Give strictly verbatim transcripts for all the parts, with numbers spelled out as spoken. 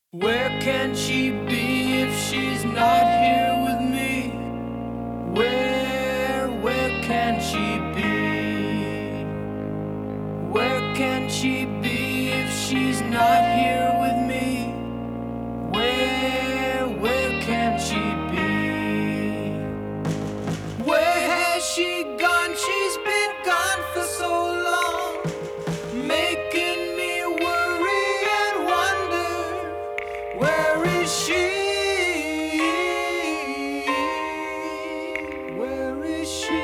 Where can she be if she's not here with me? Where, where can she be? Where can she be if she's not here with me? Where, where can she be? Where has she gone? She's been gone for so long, making me worry and wonder. Where is she? Where is she?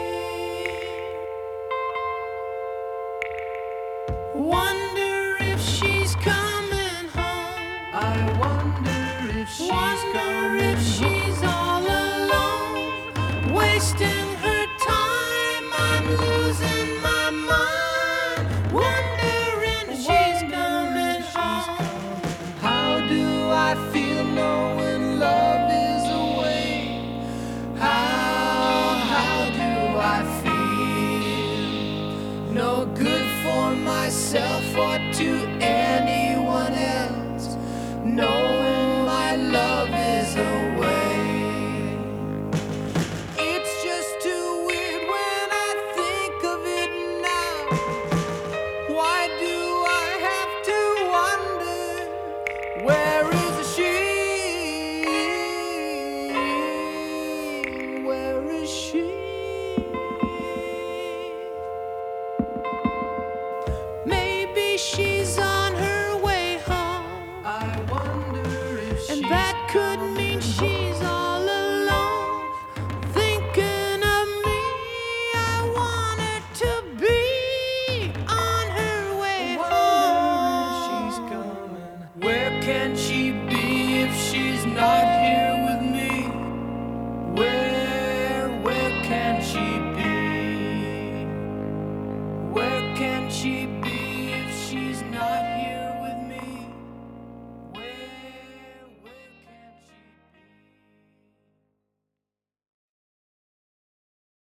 Wonder if she's coming home. I wonder if she's Wonder coming if home. she's all alone, wasting her time. I'm losing my mind, wondering if she's coming home. How do I feel knowing love is away? How, how do I feel? No good for myself or to anyone else, knowing my love is away. It's just too weird when I think of it now. Why do I have to wonder? Where is she? Where is she? Maybe she's on her way home, I wonder if she's and that could mean she's all alone, thinking of me. I want her to be on her way wonder if she's home. coming. Where can she be if she's not